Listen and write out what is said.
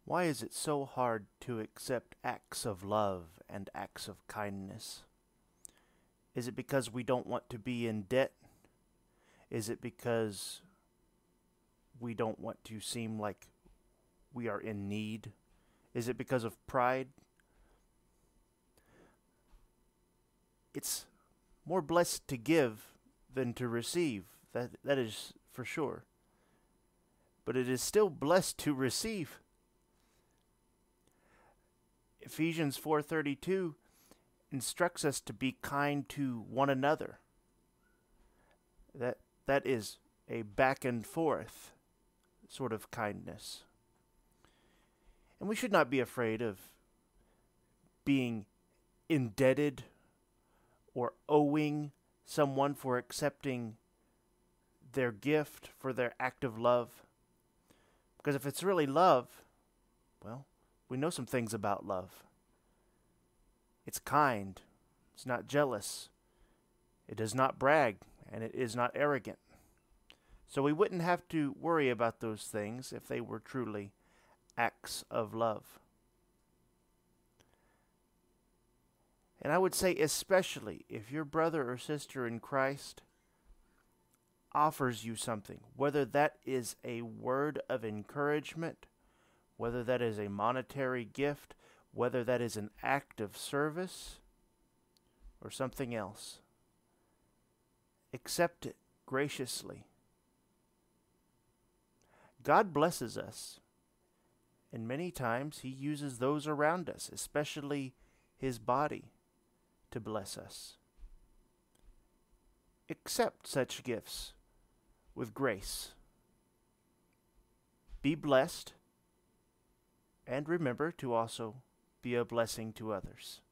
Why is it so hard to accept acts of love and acts of kindness? Is it because we don't want to be in debt? Is it because we don't want to seem like we are in need? Is it because of pride? It's more blessed to give than to receive. That is for sure. But it is still blessed to receive. Ephesians 4:32 instructs us to be kind to one another. That is a back and forth sort of kindness. And we should not be afraid of being indebted or owing someone for accepting their gift, for their act of love. Because if it's really love, well, we know some things about love. It's kind. It's not jealous. It does not brag, and it is not arrogant. So we wouldn't have to worry about those things if they were truly acts of love. And I would say especially if your brother or sister in Christ offers you something, whether that is a word of encouragement, whether that is a monetary gift, whether that is an act of service, or something else. Accept it graciously. God blesses us, and many times He uses those around us, especially His body, to bless us. Accept such gifts with grace. Be blessed, and remember to also be a blessing to others.